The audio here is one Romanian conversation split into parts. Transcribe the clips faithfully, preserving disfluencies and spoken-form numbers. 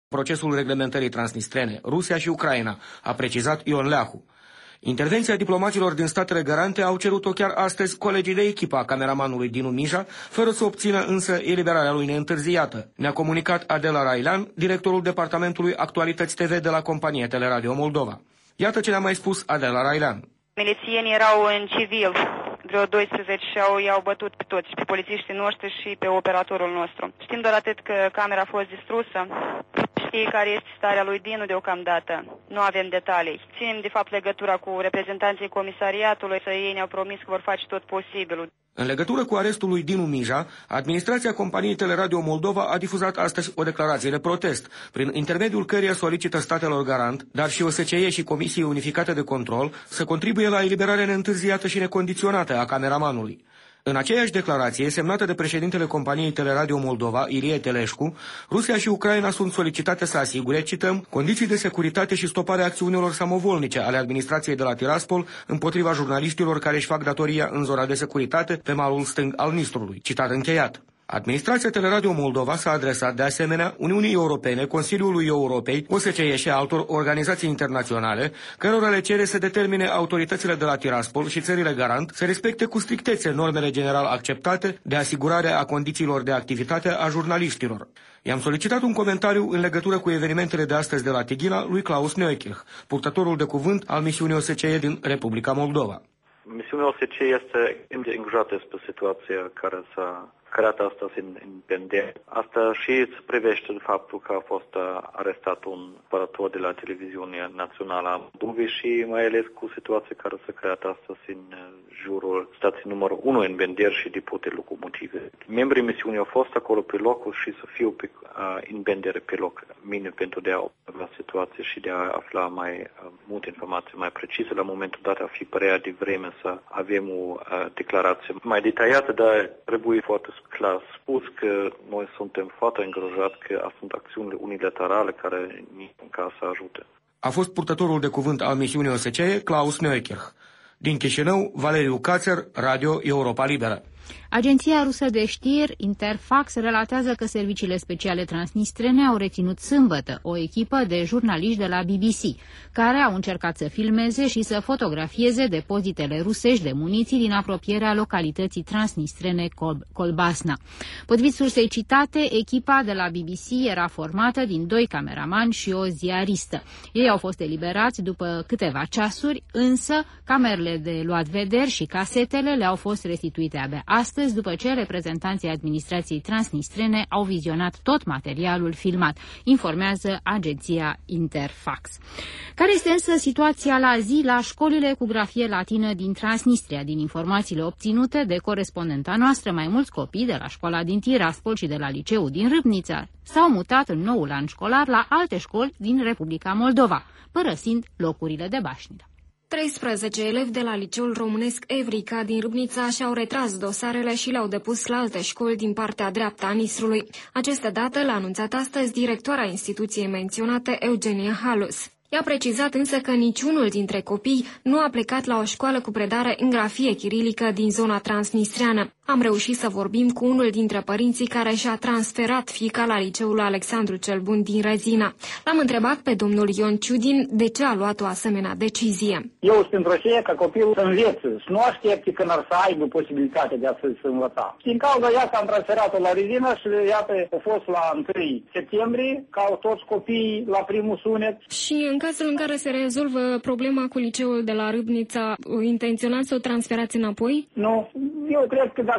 procesul reglementării transnistrene, Rusia și Ucraina, a precizat Ion Leahu. Intervenția diplomaților din statele garante au cerut-o chiar astăzi colegii de echipă a cameramanului Dinu Mija, fără să obțină însă eliberarea lui neîntârziată. Ne-a comunicat Adela Railan, directorul departamentului Actualități T V de la compania Teleradio Moldova. Iată ce ne-a mai spus Adela Railan. Milițienii erau în civil, vreo doisprezece, și au, i-au bătut pe toți, pe polițiștii noștri și pe operatorul nostru. Știm doar atât că camera a fost distrusă. Știi care este starea lui Dinu deocamdată. Nu avem detalii. Ținem de fapt legătura cu reprezentanții comisariatului, să ei ne-au promis că vor face tot posibilul. În legătură cu arestul lui Dinu Mija, administrația companiei Teleradio Moldova a difuzat astăzi o declarație de protest, prin intermediul căreia solicită statelor garant, dar și O S C E și Comisiei Unificate de Control, să contribuie la eliberarea neîntârziată și necondiționată a cameramanului. În aceeași declarație, semnată de președintele companiei Teleradio Moldova, Ilie Teleșcu, Rusia și Ucraina sunt solicitate să asigure, cităm, condiții de securitate și stoparea acțiunilor samovolnice ale administrației de la Tiraspol împotriva jurnaliștilor care își fac datoria în zona de securitate pe malul stâng al Nistrului. Citat încheiat. Administrația Teleradio Moldova s-a adresat de asemenea Uniunii Europene, Consiliului Europei, O S C E și altor organizații internaționale, cărora le cere să determine autoritățile de la Tiraspol și țările garant să respecte cu strictețe normele general acceptate de asigurare a condițiilor de activitate a jurnaliștilor. I-am solicitat un comentariu în legătură cu evenimentele de astăzi de la Tighina lui Klaus Neukirch, purtătorul de cuvânt al misiunii O S C E din Republica Moldova. Misiunea O S C E este îngrijorată despre situația care s-a creat astăzi în, în Bender. Asta și se privește de faptul că a fost arestat un operator de la televiziunea națională a Moldovei și mai ales cu situația care s-a creat astăzi în jurul stației numărul unu în Bender și depote locomotive. Membrii misiunii au fost acolo pe locul și să fiu pe, uh, în Bender pe loc mine pentru de a observa situație și de a afla mai uh, multe informații mai precise. La momentul dat ar fi prea devreme să avem o uh, declarație mai detaliată, dar trebuie foarte clar spus că noi suntem foarte îngrijorați că sunt acțiunile unilaterale care nici în ca să ajute. A fost purtătorul de cuvânt al misiunii O S C E, Klaus Neukirch. Din Chișinău, Valeriu Cațer, Radio Europa Liberă. Agenția rusă de știri Interfax relatează că serviciile speciale transnistrene au reținut sâmbătă o echipă de jurnaliști de la B B C, care au încercat să filmeze și să fotografieze depozitele rusești de muniții din apropierea localității transnistrene Kolbasna. Potrivit sursei citate, echipa de la B B C era formată din doi cameramani și o ziaristă. Ei au fost eliberați după câteva ceasuri, însă camerele de luat vederi și casetele le-au fost restituite abia astăzi, după ce reprezentanții administrației transnistrene au vizionat tot materialul filmat, informează agenția Interfax. Care este însă situația la zi la școlile cu grafie latină din Transnistria? Din informațiile obținute de corespondenta noastră, mai mulți copii de la școala din Tiraspol și de la liceul din Râbnița s-au mutat în noul an școlar la alte școli din Republica Moldova, părăsind locurile de baștină. treisprezece elevi de la liceul românesc Evrica din Râbnița și-au retras dosarele și le-au depus la alte școli din partea dreaptă a Nistrului. Aceste date l-a anunțat astăzi directoarea instituției menționate, Eugenia Halus. I-a precizat însă că niciunul dintre copii nu a plecat la o școală cu predare în grafie chirilică din zona transnistreană. Am reușit să vorbim cu unul dintre părinții care și-a transferat fiica la liceul Alexandru cel Bun din Rezina. L-am întrebat pe domnul Ion Ciudin de ce a luat o asemenea decizie. Eu sunt pentru aceea ca copilul să învețe, să nu aștepte când ar să aibă posibilitatea de a se învăța. Din cauza iată am transferat-o la Rezina și iată a fost la întâi septembrie, ca toți copiii la primul sunet. Și în cazul în care se rezolvă problema cu liceul de la Râbnița, intenționați să o transferați înapoi? Nu, eu cred că dacă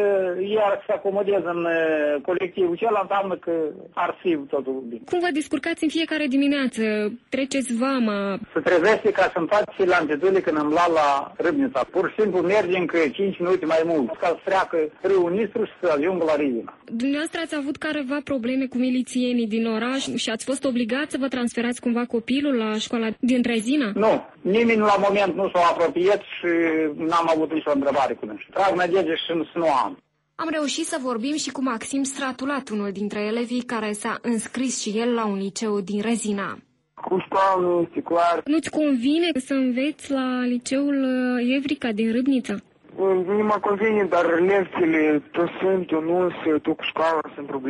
iar se acomodeze în colectivul cel, înseamnă că ar fi totul bine. Cum vă descurcați în fiecare dimineață? Treceți vama? Se trezește ca să-mi faci lantitule când am luat la Râbnița. Pur și simplu merge încă cinci minute mai mult, ca să treacă râul Nistru și să ajungă la Rezina. Dumneavoastră ați avut careva probleme cu milițienii din oraș și ați fost obligați să vă transferați cumva copilul la școala din Rezina? Nu, nimeni la moment nu s-a apropiat și n-am avut nicio întrebare cu noi. Trag nădejde și nu am. Am reușit să vorbim și cu Maxim Stratulat, unul dintre elevii care s-a înscris și el la un liceu din Rezina. Cu școală nu este clar. Nu-ți convine să înveți la liceul Evrica din Râbnița? Nu mă convine, dar lecțiile tot sunt, eu nu sunt, tot cu școala sunt probleme.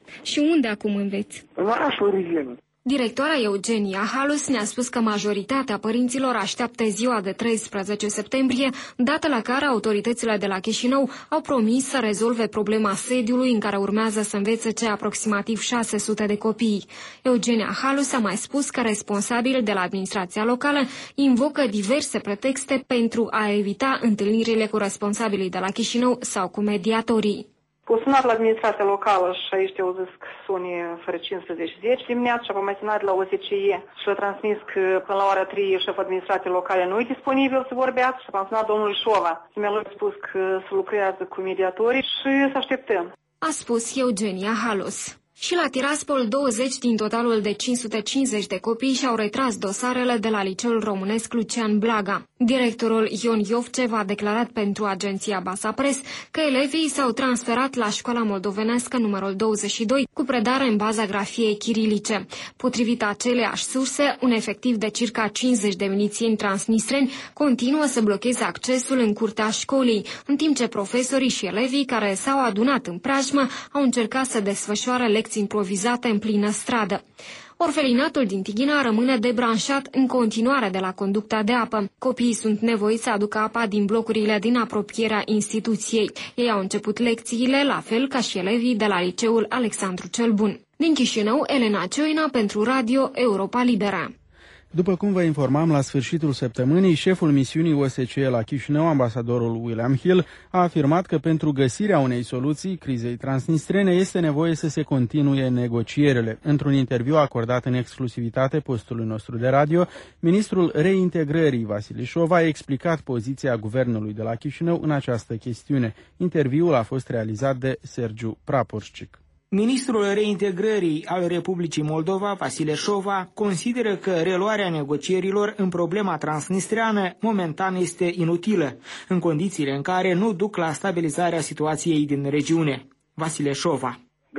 Și unde acum înveți? În orașul Rizină. Directoarea Eugenia Halus ne-a spus că majoritatea părinților așteaptă ziua de treisprezece septembrie, dată la care autoritățile de la Chișinău au promis să rezolve problema sediului în care urmează să învețe cei aproximativ șase sute de copii. Eugenia Halus a mai spus că responsabilii de la administrația locală invocă diverse pretexte pentru a evita întâlnirile cu responsabilii de la Chișinău sau cu mediatorii. Au sunat la administrația locală și aici au zis că suni fără cincisprezece zece dimineața și apoi mai sunat la O S C E și a transmis că până la ora trei șeful administrației locale nu e disponibil să vorbească și am sunat domnul Șova. Mi-a spus că se lucrează cu mediatorii și să așteptăm. A spus Eugenia Halus. Și la Tiraspol, douăzeci din totalul de cinci sute cincizeci de copii și-au retras dosarele de la Liceul Românesc Lucian Blaga. Directorul Ion Iovcev a declarat pentru agenția Basapres că elevii s-au transferat la școala moldovenească numărul douăzeci și doi cu predare în baza grafiei chirilice. Potrivit aceleași surse, un efectiv de circa cincizeci de milițieni transnistreni continuă să blocheze accesul în curtea școlii, în timp ce profesorii și elevii care s-au adunat în preajmă au încercat să desfășoare lecții improvizate în plină stradă. Orfelinatul din Tighina rămâne debranșat în continuare de la conducta de apă. Copiii sunt nevoiți să aducă apa din blocurile din apropierea instituției. Ei au început lecțiile, la fel ca și elevii de la liceul Alexandru cel Bun. Din Chișinău, Elena Cioina pentru Radio Europa Liberă. După cum vă informam la sfârșitul săptămânii, șeful misiunii O S C E la Chișinău, ambasadorul William Hill, a afirmat că pentru găsirea unei soluții crizei transnistrene este nevoie să se continue negocierele. Într-un interviu acordat în exclusivitate postului nostru de radio, ministrul reintegrării Vasile Șova a explicat poziția guvernului de la Chișinău în această chestiune. Interviul a fost realizat de Sergiu Praporșcic. Ministrul reintegrării al Republicii Moldova, Vasile Șova, consideră că reluarea negocierilor în problema transnistreană momentan este inutilă, în condițiile în care nu duc la stabilizarea situației din regiune. Vasile Șova.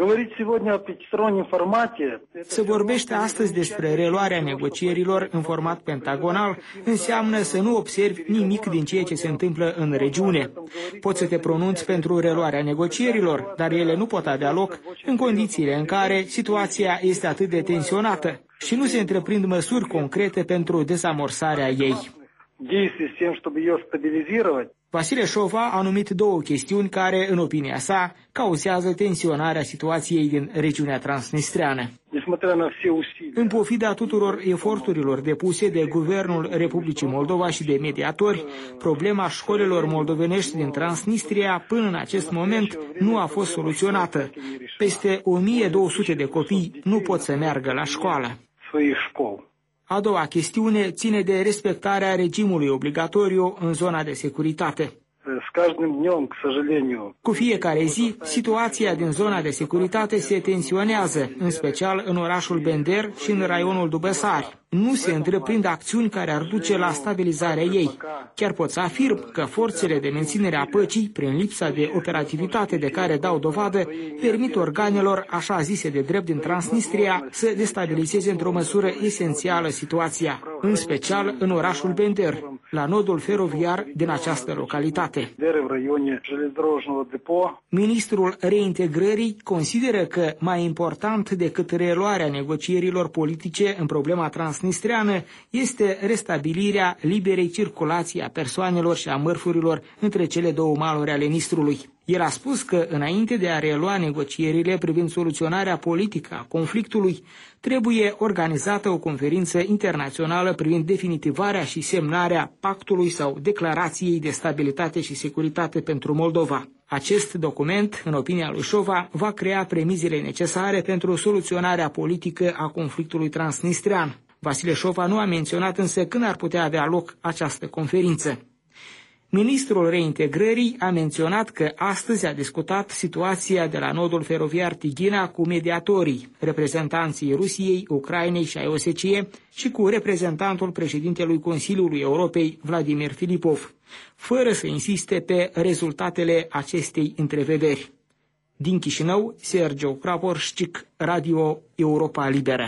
Se vorbește astăzi despre reluarea negocierilor în format pentagonal, înseamnă să nu observi nimic din ceea ce se întâmplă în regiune. Poți să te pronunți pentru reluarea negocierilor, dar ele nu pot avea loc în condițiile în care situația este atât de tensionată și nu se întreprind măsuri concrete pentru dezamorsarea ei. Vasile Șova a numit două chestiuni care, în opinia sa, cauzează tensionarea situației din regiunea transnistreană. În pofida tuturor eforturilor depuse de Guvernul Republicii Moldova și de mediatori, problema școlilor moldovenești din Transnistria până în acest moment nu a fost soluționată. Peste o mie două sute de copii nu pot să meargă la școală. A doua chestiune ține de respectarea regimului obligatoriu în zona de securitate. Cu fiecare zi, situația din zona de securitate se tensionează, în special în orașul Bender și în raionul Dubăsari. Nu se întreprind acțiuni care ar duce la stabilizarea ei. Chiar pot să afirm că forțele de menținere a păcii, prin lipsa de operativitate de care dau dovadă, permit organelor așa zise de drept din Transnistria să destabilizeze într-o măsură esențială situația, în special în orașul Bender, la nodul feroviar din această localitate. Ministrul reintegrării consideră că mai important decât reluarea negocierilor politice în problema transnistreană este restabilirea liberei circulații a persoanelor și a mărfurilor între cele două maluri ale Nistrului. El a spus că, înainte de a relua negocierile privind soluționarea politică a conflictului, trebuie organizată o conferință internațională privind definitivarea și semnarea pactului sau declarației de stabilitate și securitate pentru Moldova. Acest document, în opinia lui Șova, va crea premizele necesare pentru soluționarea politică a conflictului transnistrean. Vasile Șova nu a menționat însă când ar putea avea loc această conferință. Ministrul reintegrării a menționat că astăzi a discutat situația de la nodul feroviar Tighina cu mediatorii, reprezentanții Rusiei, Ucrainei și ai O S C E și cu reprezentantul președintelui Consiliului Europei, Vladimir Filipov, fără să insiste pe rezultatele acestei întrevederi. Din Chișinău, Sergiu Praporșcic, Radio Europa Liberă.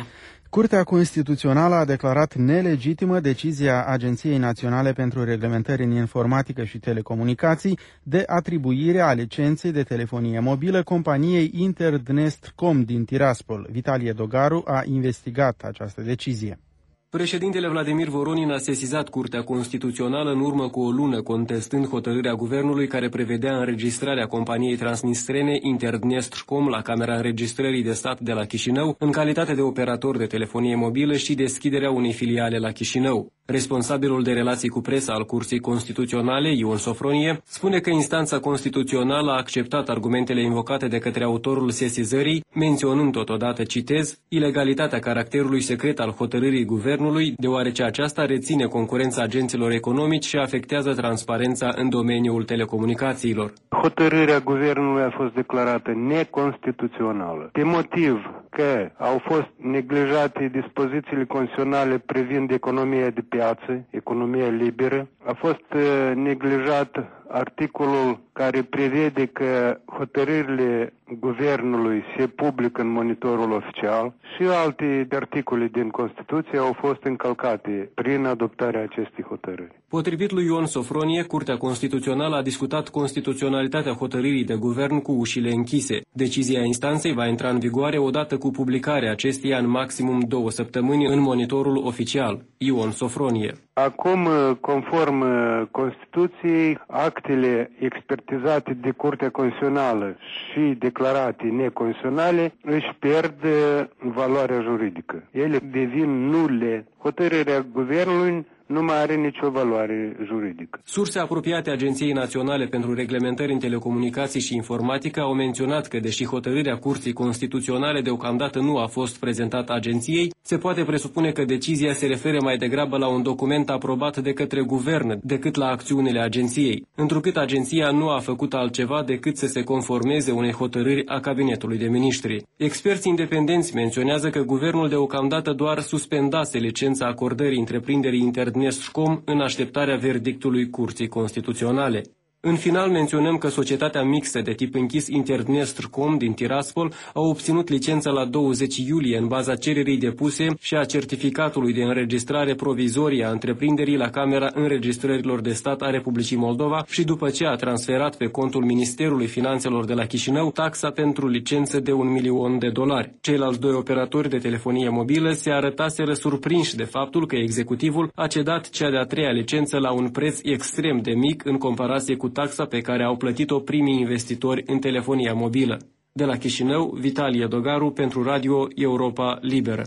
Curtea Constituțională a declarat nelegitimă decizia Agenției Naționale pentru Reglementări în Informatică și Telecomunicații de atribuire a licenței de telefonie mobilă companiei Internestcom din Tiraspol. Vitalie Dogaru a investigat această decizie. Președintele Vladimir Voronin a sesizat Curtea Constituțională în urmă cu o lună, contestând hotărârea guvernului care prevedea înregistrarea companiei transnistrene Internestcom la Camera Înregistrării de Stat de la Chișinău, în calitate de operator de telefonie mobilă și deschiderea unei filiale la Chișinău. Responsabilul de relații cu presa al Curții Constituționale, Ion Sofronie, spune că instanța constituțională a acceptat argumentele invocate de către autorul sesizării, menționând totodată, citez, ilegalitatea caracterului secret al hotărârii guvernului, deoarece aceasta reține concurența agenților economici și afectează transparența în domeniul telecomunicațiilor. Hotărârea guvernului a fost declarată neconstituțională, pe motiv că au fost neglijate dispozițiile constituționale privind economia de piață, economia liberă, a fost uh, neglijat articolul care prevede că hotărârile guvernului se publică în monitorul oficial și alte articole din Constituție au fost încălcate prin adoptarea acestei hotărâri. Potrivit lui Ion Sofronie, Curtea Constituțională a discutat constituționalitatea hotărârii de guvern cu ușile închise. Decizia instanței va intra în vigoare odată cu publicarea acesteia în maximum două săptămâni în monitorul oficial. Ion Sofronie. Acum, conform Constituției, actele expertizate de Curtea Constituțională și declarate neconstituționale își pierd valoarea juridică. Ele devin nule. Hotărârea guvernului nu mai are nicio valoare juridică. Surse apropiate Agenției Naționale pentru Reglementări în Telecomunicații și Informatică au menționat că, deși hotărârea Curții Constituționale deocamdată nu a fost prezentată agenției, se poate presupune că decizia se referă mai degrabă la un document aprobat de către guvern decât la acțiunile agenției, întrucât agenția nu a făcut altceva decât să se conformeze unei hotărâri a Cabinetului de Miniștri. Experți independenți menționează că guvernul deocamdată doar suspendase licența acordării întreprinderii Internestcom în așteptarea verdictului Curții Constituționale. În final menționăm că societatea mixtă de tip închis Internestcom din Tiraspol a obținut licența la douăzeci iulie în baza cererii depuse și a certificatului de înregistrare provizorie a întreprinderii la Camera Înregistrărilor de Stat a Republicii Moldova și după ce a transferat pe contul Ministerului Finanțelor de la Chișinău taxa pentru licență de un milion de dolari. Ceilalți doi operatori de telefonie mobilă se arătaseră surprinși de faptul că executivul a cedat cea de-a treia licență la un preț extrem de mic în comparație cu taxa pe care au plătit-o primii investitori în telefonia mobilă. De la Chișinău, Vitalie Dogaru pentru Radio Europa Liberă.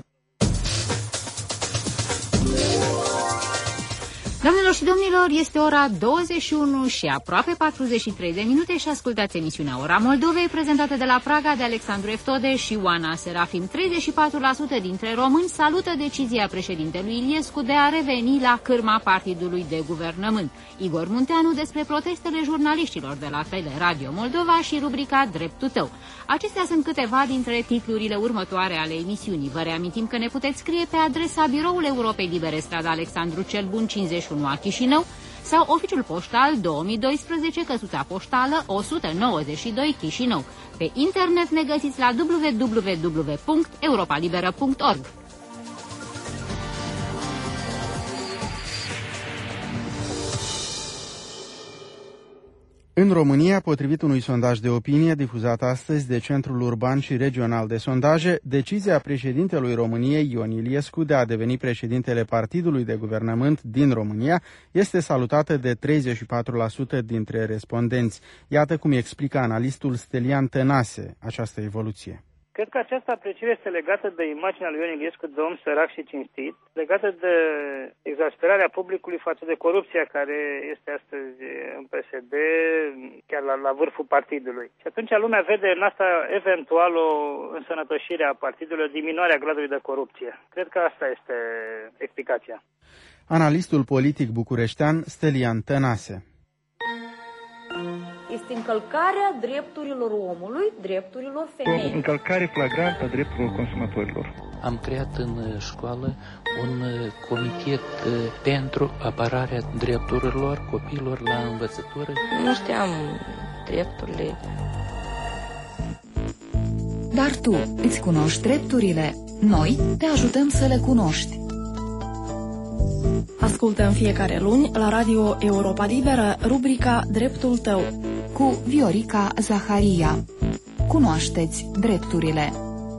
Doamnelor și domnilor, este ora douăzeci și unu și aproape patruzeci și trei de minute și ascultați emisiunea Ora Moldovei, prezentată de la Praga de Alexandru Eftode și Oana Serafim. treizeci și patru la sută dintre români salută decizia președintelui Iliescu de a reveni la cârma partidului de guvernământ. Igor Munteanu despre protestele jurnaliștilor de la Tele Radio Moldova și rubrica Dreptul tău. Acestea sunt câteva dintre titlurile următoare ale emisiunii. Vă reamintim că ne puteți scrie pe adresa Biroul Europei Libere, strada Alexandru cel Bun cincizeci și unu a Chișinău sau oficiul poștal două mii doisprezece, căsuța poștală o sută nouăzeci și doi Chișinău. Pe internet ne găsiți la w w w punct europa liberă punct org. În România, potrivit unui sondaj de opinie difuzat astăzi de Centrul Urban și Regional de Sondaje, decizia președintelui României, Ion Iliescu, de a deveni președintele Partidului de Guvernământ din România este salutată de treizeci și patru la sută dintre respondenți. Iată cum explică analistul Stelian Tănase această evoluție. Cred că această apreciere este legată de imaginea lui Ion Iliescu de om sărac și cinstit, legată de exasperarea publicului față de corupția care este astăzi în P S D, chiar la, la vârful partidului. Și atunci lumea vede în asta eventual o însănătoșire a partidului, o diminuare a gradului de corupție. Cred că asta este explicația. Analistul politic bucureștean Stelian Tănase. Este încălcarea drepturilor omului, drepturilor femeii. O încălcare flagrantă a drepturilor consumatorilor. Am creat în școală un comitet pentru apărarea drepturilor copiilor la învățătură. Nu știam drepturile. Dar tu îți cunoști drepturile? Noi te ajutăm să le cunoști. Ascultă în fiecare luni la Radio Europa Liberă rubrica Dreptul tău cu Viorica Zaharia. Cunoașteți drepturile.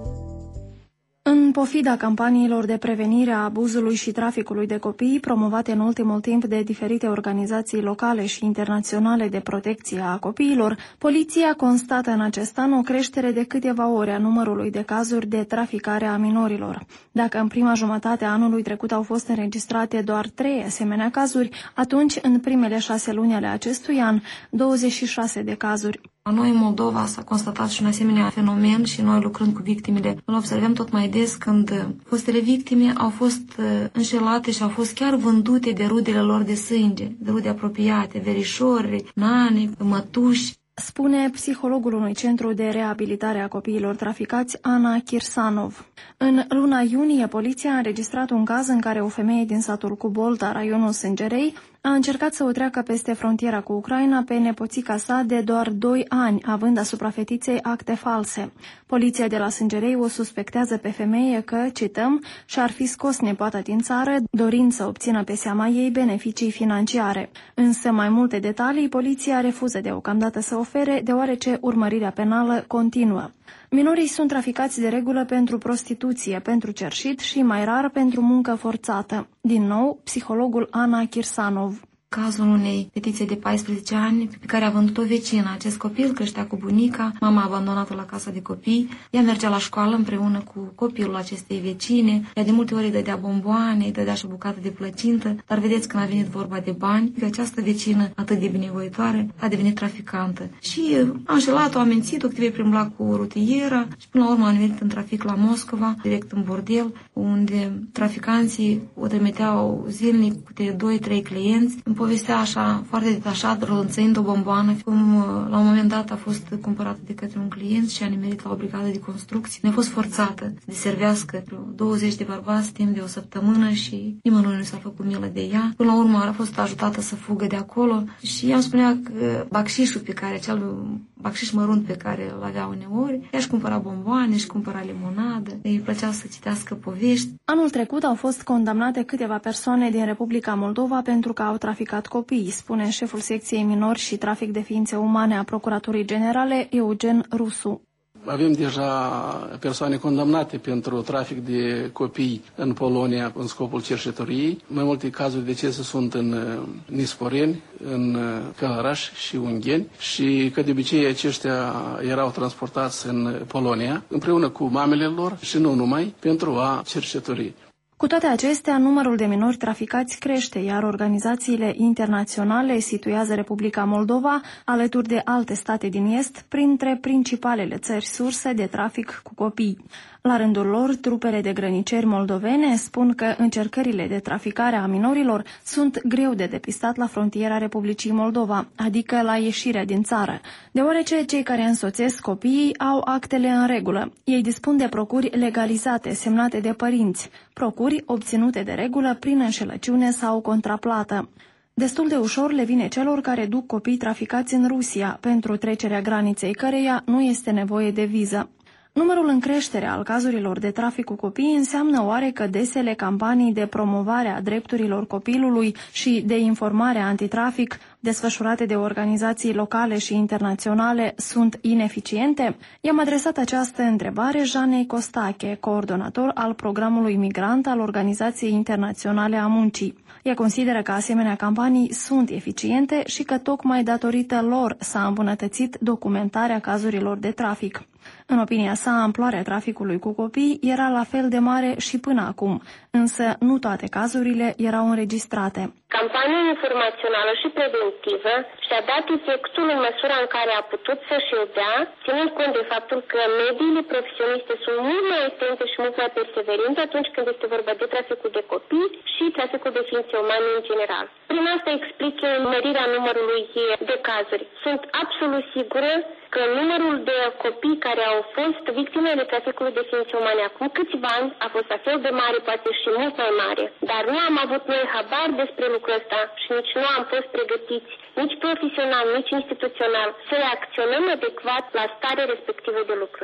În pofida campaniilor de prevenire a abuzului și traficului de copii, promovate în ultimul timp de diferite organizații locale și internaționale de protecție a copiilor, poliția constată în acest an o creștere de câteva ori a numărului de cazuri de traficare a minorilor. Dacă în prima jumătate a anului trecut au fost înregistrate doar trei asemenea cazuri, atunci, în primele șase luni ale acestui an, douăzeci și șase de cazuri. La noi, în Moldova, s-a constatat și un asemenea fenomen și noi, lucrând cu victimele, îl observăm tot mai des când fostele victime au fost înșelate și au fost chiar vândute de rudele lor de sânge, de rude apropiate, verișori, nane, mătuși. Spune psihologul unui centru de reabilitare a copiilor traficați, Ana Kirsanov. În luna iunie, poliția a înregistrat un caz în care o femeie din satul Cubolta, raionul Sângerei, a încercat să o treacă peste frontiera cu Ucraina pe nepoțica sa de doar doi ani, având asupra fetiței acte false. Poliția de la Sângerei o suspectează pe femeie că, cităm, și-ar fi scos nepoata din țară, dorind să obțină pe seama ei beneficii financiare. Însă mai multe detalii poliția refuză deocamdată să ofere, deoarece urmărirea penală continuă. Minorii sunt traficați de regulă pentru prostituție, pentru cerșit și, mai rar, pentru muncă forțată. Din nou, psihologul Ana Kirsanov. Cazul unei fetițe de paisprezece ani pe care a vândut-o vecină. Acest copil creștea cu bunica, mama a abandonat-o la casa de copii, ea mergea la școală împreună cu copilul acestei vecine, ea de multe ori îi dădea bomboane, îi dădea și o bucată de plăcintă, dar vedeți când a venit vorba de bani, că această vecină atât de binevoitoare a devenit traficantă. Și a înșelat-o, a mințit-o, că trebuie primbla cu rutiera și până la urmă a venit în trafic la Moscova, direct în bordel, unde traficanții o trimiteau zilnic câte doi trei clienți. Povestea așa, foarte detașat, rolățăind o bomboană, cum la un moment dat a fost cumpărată de către un client și a nimerit la o brigadă de construcții. Ne-a fost forțată să deservească douăzeci de bărbați timp de o săptămână și nimănui nu s-a făcut milă de ea. Până la urmă a fost ajutată să fugă de acolo și ea îmi spunea că bacșișul pe care, acel bacșiș mărunt pe care îl avea uneori, ea își cumpăra bomboane, își cumpăra limonadă, îi plăcea să citească povești. Anul trecut au fost condamnate câteva persoane din Republica Moldova pentru că au traficat copii, spune șeful secției minori și trafic de ființe umane a Procuraturii Generale, Eugen Rusu. Avem deja persoane condamnate pentru trafic de copii în Polonia în scopul cerșetoriei. Mai multe cazuri de decese sunt în Nisporeni, în Călăraș și Ungheni și că de obicei aceștia erau transportați în Polonia împreună cu mamele lor și nu numai pentru a cerșetori. Cu toate acestea, numărul de minori traficați crește, iar organizațiile internaționale situează Republica Moldova, alături de alte state din Est, printre principalele țări surse de trafic cu copii. La rândul lor, trupele de grăniceri moldovene spun că încercările de traficare a minorilor sunt greu de depistat la frontiera Republicii Moldova, adică la ieșirea din țară, deoarece cei care însoțesc copiii au actele în regulă. Ei dispun de procuri legalizate, semnate de părinți, procuri obținute de regulă prin înșelăciune sau contraplată. Destul de ușor le vine celor care duc copii traficați în Rusia, pentru trecerea graniței căreia nu este nevoie de viză. Numărul în creștere al cazurilor de trafic cu copii înseamnă oare că desele campanii de promovare a drepturilor copilului și de informare antitrafic desfășurate de organizații locale și internaționale sunt ineficiente? I-am adresat această întrebare Janei Costache, coordonator al programului Migrant al Organizației Internaționale a Muncii. Ea consideră că asemenea campanii sunt eficiente și că tocmai datorită lor s-a îmbunătățit documentarea cazurilor de trafic. În opinia sa, amploarea traficului cu copii era la fel de mare și până acum, însă nu toate cazurile erau înregistrate. Campania informațională și preventivă și-a dat efectul în măsura în care a putut să-și îl dea, ținând cont de faptul că mediile profesioniste sunt mult mai atente și mult mai perseverente atunci când este vorba de traficul de copii și traficul de ființe umane în general. Prin asta explică mărirea numărului de cazuri. Sunt absolut sigură că numărul de copii care au fost victimele traficului de ființe umane acum câțiva ani a fost la fel de mare, poate și mult mai mare. Dar nu am avut noi habar despre lucrul ăsta și nici nu am fost pregătiți, nici profesional, nici instituțional, să reacționăm adecvat la starea respectivă de lucruri.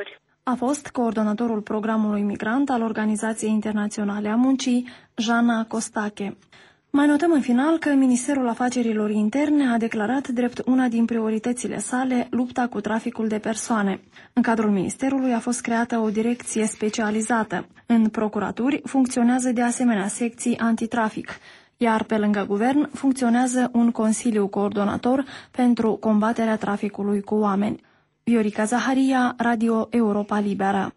a fost coordonatorul programului migrant al Organizației Internaționale a Muncii, Jana Costache. Mai notăm în final că Ministerul Afacerilor Interne a declarat drept una din prioritățile sale lupta cu traficul de persoane. În cadrul Ministerului a fost creată o direcție specializată. În procuraturi funcționează de asemenea secții antitrafic, iar pe lângă guvern funcționează un consiliu coordonator pentru combaterea traficului cu oameni. Viorica Zaharia, Radio Europa Liberă.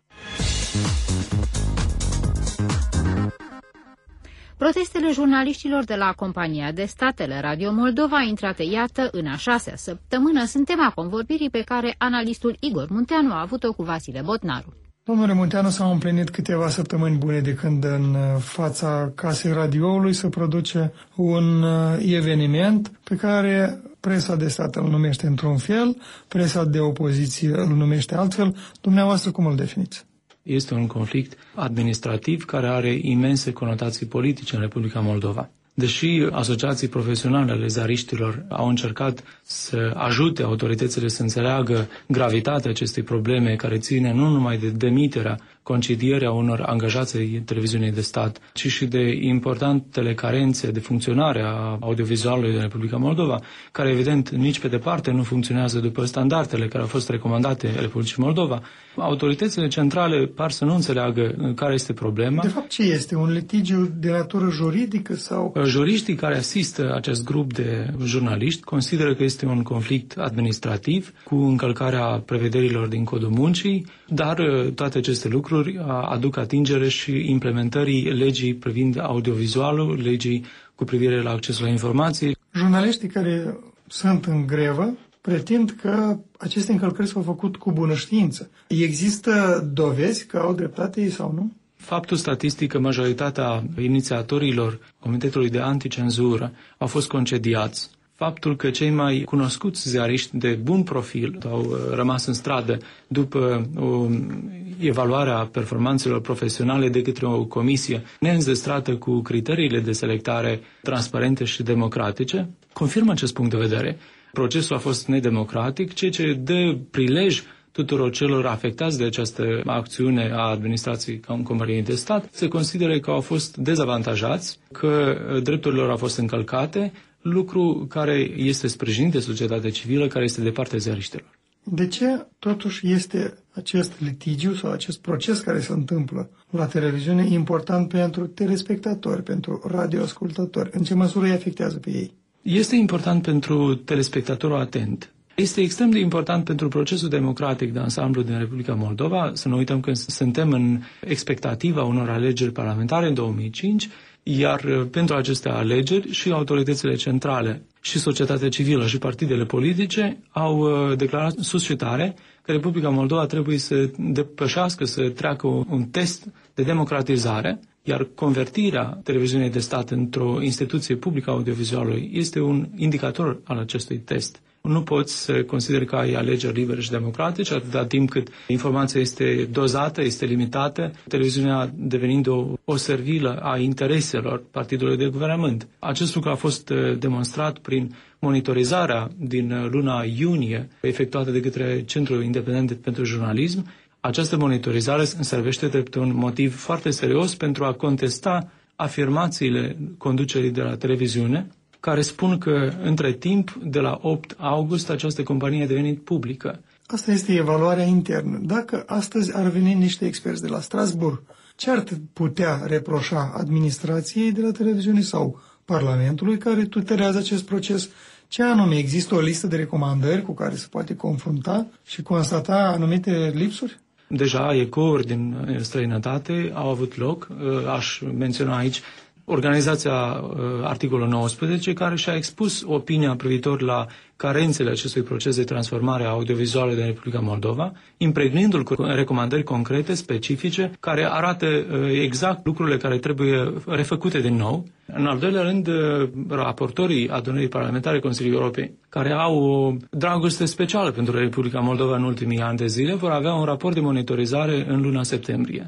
Protestele jurnaliștilor de la compania de stat Teleradio Moldova, intrate iată în a șasea săptămână, sunt tema convorbirii pe care analistul Igor Munteanu a avut-o cu Vasile Botnaru. Domnule Munteanu, s-au împlinit câteva săptămâni bune de când în fața casei radioului se produce un eveniment pe care presa de stat îl numește într-un fel, presa de opoziție îl numește altfel. Dumneavoastră cum îl definiți? Este un conflict administrativ care are imense conotații politice în Republica Moldova. Deși asociații profesionale ale ziariștilor au încercat să ajute autoritățile să înțeleagă gravitatea acestei probleme care ține nu numai de demiterea, concedierea unor angajați ai televiziunii de stat, ci și de importantele carențe de funcționare a audiovizualului din Republica Moldova, care evident nici pe departe nu funcționează după standardele care au fost recomandate Republicii Moldova, autoritățile centrale par să nu înțeleagă care este problema. De fapt, ce este? Un litigiu de natură juridică sau... Juriștii care asistă acest grup de jurnaliști consideră că este un conflict administrativ cu încălcarea prevederilor din Codul Muncii, dar toate aceste lucruri aduc atingere și implementării legii privind audiovizualul, legii cu privire la accesul la informații. Jurnaliștii care sunt în grevă pretind că aceste încălcări s-au făcut cu bună știință. Există dovezi că au dreptate ei sau nu? Faptul statistic că majoritatea inițiatorilor Comitetului de Anticenzură au fost concediați, faptul că cei mai cunoscuți ziariști de bun profil au rămas în stradă după o evaluare a performanțelor profesionale de către o comisie neînzestrată cu criteriile de selectare transparente și democratice, confirmă acest punct de vedere. Procesul a fost nedemocratic, ceea ce dă prilej tuturor celor afectați de această acțiune a administrației companiei de stat se consideră că au fost dezavantajați, că drepturile lor au fost încălcate, lucru care este sprijinit de societatea civilă, care este de partea ziariștilor. De ce totuși este acest litigiu sau acest proces care se întâmplă la televiziune important pentru telespectatori, pentru radioascultători? În ce măsură îi afectează pe ei? Este important pentru telespectatorul atent. Este extrem de important pentru procesul democratic de ansamblu din Republica Moldova. Să nu uităm că suntem în expectativa unor alegeri parlamentare în două mii cinci, iar pentru aceste alegeri și autoritățile centrale și societatea civilă și partidele politice au declarat sus și tare că Republica Moldova trebuie să depășească, să treacă un test de democratizare, iar convertirea televiziunii de stat într-o instituție publică audiovizualului este un indicator al acestui test. Nu poți să consideri că ai alegeri libere și democratice atâta timp cât informația este dozată, este limitată, televiziunea devenind o, o servilă a intereselor partidului de guvernământ. Acest lucru a fost demonstrat prin monitorizarea din luna iunie efectuată de către Centrul Independent pentru Jurnalism. Această monitorizare servește drept un motiv foarte serios pentru a contesta afirmațiile conducerii de la televiziune, care spun că, între timp, de la opt august, această companie a devenit publică. Asta este evaluarea internă. Dacă astăzi ar veni niște experți de la Strasbourg, ce ar putea reproșa administrației de la televiziune sau Parlamentului care tuterează acest proces? Ce anume? Există o listă de recomandări cu care se poate confrunta și constata anumite lipsuri? Deja ecouri din străinătate au avut loc. Aș menționa aici organizația uh, articolul nouăsprezece, care și-a expus opinia privitor la carențele acestui proces de transformare a audiovizuală din Republica Moldova, impregnându-l cu recomandări concrete, specifice, care arată uh, exact lucrurile care trebuie refăcute din nou. În al doilea rând, uh, raportorii adunării parlamentare Consiliului Europei, care au o dragoste specială pentru Republica Moldova în ultimii ani de zile, vor avea un raport de monitorizare în luna septembrie.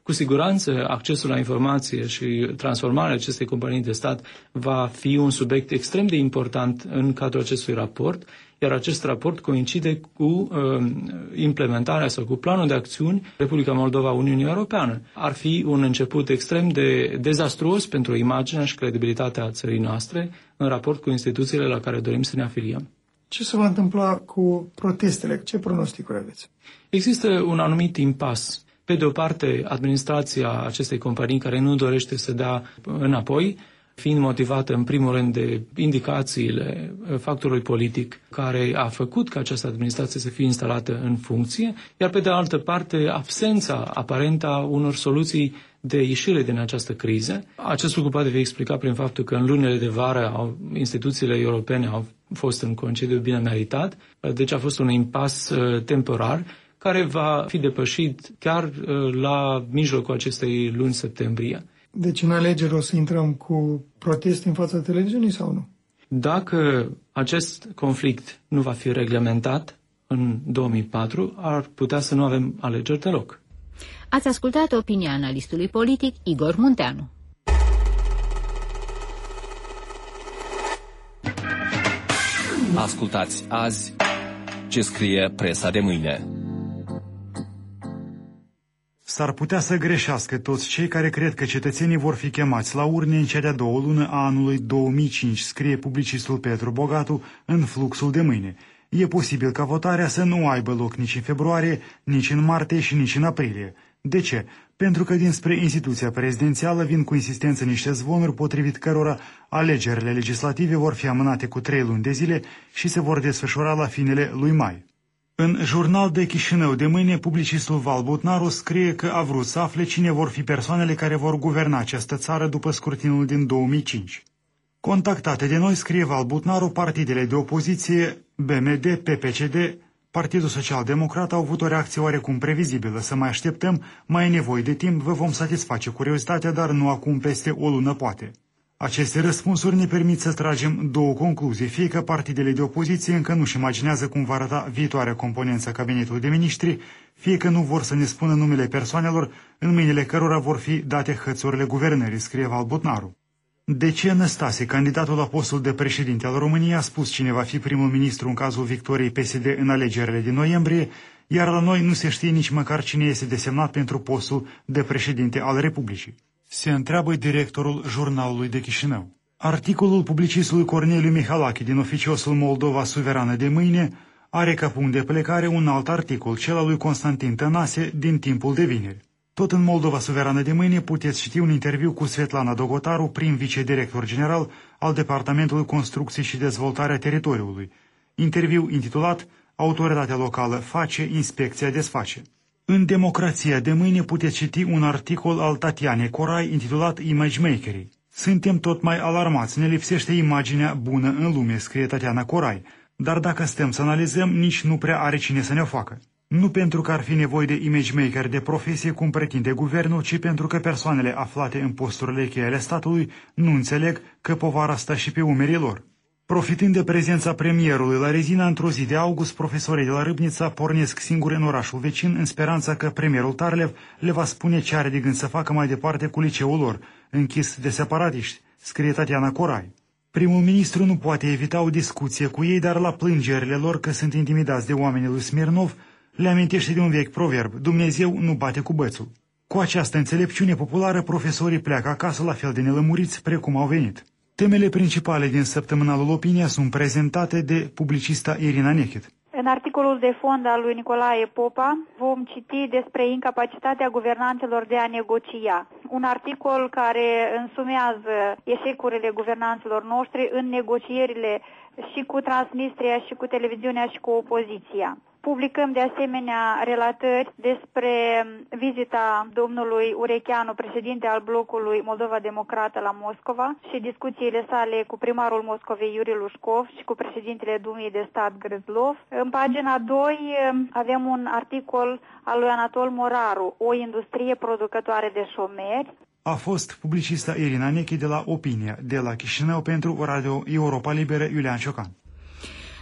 Cu siguranță, accesul la informație și transformarea acestei companii de stat va fi un subiect extrem de important în cadrul acestui raport, iar acest raport coincide cu uh, implementarea sau cu planul de acțiuni Republica Moldova Uniunii Europeană. Ar fi un început extrem de dezastruos pentru imaginea și credibilitatea țării noastre în raport cu instituțiile la care dorim să ne afiliem. Ce se va întâmpla cu protestele? Ce pronosticuri aveți? Există un anumit impas. Pe de o parte, administrația acestei companii care nu dorește să dea înapoi, fiind motivată în primul rând de indicațiile factorului politic care a făcut ca această administrație să fie instalată în funcție, iar pe de altă parte absența aparentă a unor soluții de ieșire din această criză. Acest lucru poate fi explicat prin faptul că în lunile de vară au, instituțiile europene au fost în concediu bine meritat, deci a fost un impas uh, temporar care va fi depășit chiar uh, la mijlocul acestei luni septembrie. Deci în alegeri o să intrăm cu proteste în fața televiziunii sau nu? Dacă acest conflict nu va fi reglementat în două mii patru, ar putea să nu avem alegeri deloc. Ați ascultat opinia analistului politic Igor Munteanu. Ascultați azi ce scrie presa de mâine. S-ar putea să greșească toți cei care cred că cetățenii vor fi chemați la urne în cea de-a doua lună a anului două mii cinci, scrie publicistul Petru Bogatu în Fluxul de mâine. E posibil ca votarea să nu aibă loc nici în februarie, nici în martie și nici în aprilie. De ce? Pentru că dinspre instituția prezidențială vin cu insistență niște zvonuri potrivit cărora alegerile legislative vor fi amânate cu trei luni de zile și se vor desfășura la finele lui mai. În Jurnal de Chișinău de mâine, publicistul Val Butnaru scrie că a vrut să afle cine vor fi persoanele care vor guverna această țară după scrutinul din două mii cinci. Contactate de noi, scrie Val Butnaru, partidele de opoziție, B M D, P P C D, Partidul Social Democrat au avut o reacție oarecum previzibilă. Să mai așteptăm, mai e nevoie de timp, vă vom satisface curiozitatea, dar nu acum, peste o lună poate. Aceste răspunsuri ne permit să tragem două concluzii, fie că partidele de opoziție încă nu-și imaginează cum va arăta viitoarea componență a cabinetului de miniștri, fie că nu vor să ne spună numele persoanelor în mâinile cărora vor fi date hățurile guvernării, scrie Val Butnaru. De ce Năstase, candidatul la postul de președinte al României, a spus cine va fi primul ministru în cazul victoriei P S D în alegerile din noiembrie, iar la noi nu se știe nici măcar cine este desemnat pentru postul de președinte al Republicii? Se întreabă directorul Jurnalului de Chișinău. Articolul publicistului Corneliu Mihalache din oficiosul Moldova Suverană de mâine are ca punct de plecare un alt articol, cel al lui Constantin Tănase din Timpul de vineri. Tot în Moldova Suverană de mâine puteți citi un interviu cu Svetlana Dogotaru, prim vicedirector general al Departamentului Construcții și Dezvoltarea Teritoriului. Interviu intitulat Autoritatea locală face, inspecția desface. În Democrația de mâine puteți citi un articol al Tatianei Corai intitulat Image Makerii. Suntem tot mai alarmați, ne lipsește imaginea bună în lume, scrie Tatiana Corai, dar dacă stăm să analizăm, nici nu prea are cine să ne o facă. Nu pentru că ar fi nevoie de image maker de profesie, cum pretinde guvernul, ci pentru că persoanele aflate în posturile cheie ale statului nu înțeleg că povara stă și pe umerii lor. Profitând de prezența premierului la Rezina, într-o zi de august, profesorii de la Râbnița pornesc singuri în orașul vecin, în speranța că premierul Tarlev le va spune ce are de gând să facă mai departe cu liceul lor, închis de separatiști, scrie Tatiana Corai. Primul ministru nu poate evita o discuție cu ei, dar la plângerile lor că sunt intimidați de oamenii lui Smirnov, le amintește de un vechi proverb: Dumnezeu nu bate cu bățul. Cu această înțelepciune populară, profesorii pleacă acasă la fel de nelămuriți precum au venit. Temele principale din săptămânalul Opinia sunt prezentate de publicista Irina Nechet. În articolul de fond al lui Nicolae Popa vom citi despre incapacitatea guvernanților de a negocia. Un articol care însumează eșecurile guvernanților noștri în negocierile și cu Transnistria, și cu televiziunea, și cu opoziția. Publicăm de asemenea relatări despre vizita domnului Urecheanu, președinte al blocului Moldova Democrată la Moscova, și discuțiile sale cu primarul Moscovei Iuri Lușcov și cu președintele Dumei de stat Grâzlov. În pagina doi avem un articol al lui Anatol Moraru, o industrie producătoare de șomeri. A fost publicista Irina Nechi de la Opinia, de la Chișinău pentru Radio Europa Liberă, Iulian Ciocan.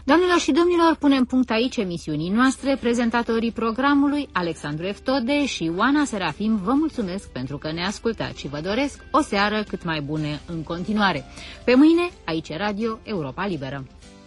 Doamnelor și domnilor, punem punct aici emisiunii noastre. Prezentatorii programului, Alexandru Eftode și Oana Serafim, vă mulțumesc pentru că ne ascultați și vă doresc o seară cât mai bună în continuare. Pe mâine, aici Radio Europa Liberă.